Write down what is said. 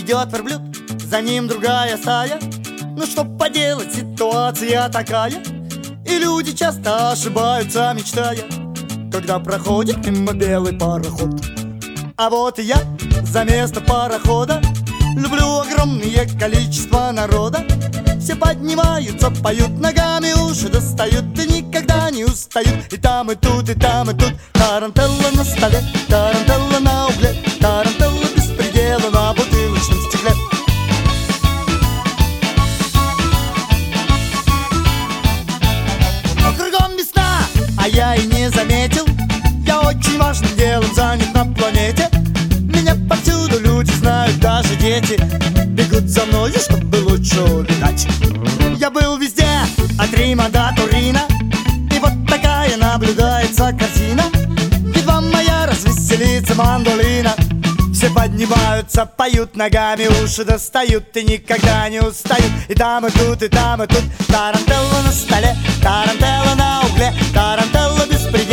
идет верблюд, за ним другая стая. Ну что поделать, ситуация такая. И люди часто ошибаются, мечтая, когда проходит мимо белый пароход. А вот и я за место парохода. Люблю огромное количество народа. Все поднимаются, поют, ногами уши достают и никогда не устают. И там, и тут, и там, и тут. Тарантелла на столе, тарантелла на угле, тарантелла без предела на бутылочном стекле. Кругом весна, а я и не заметил. Я очень важным делом занят на планете. Меня повсюду люди знают, даже дети бегут за мною, чтобы лучше увидать. Я был везде, от Рима до Турина, и вот такая наблюдается картина. Едва моя развеселится мандолина. Все поднимаются, поют, ногами уши достают и никогда не устают. И там, и тут, и там, и тут. Тарантелла на столе, тарантелла на угле, тарантелла без предела.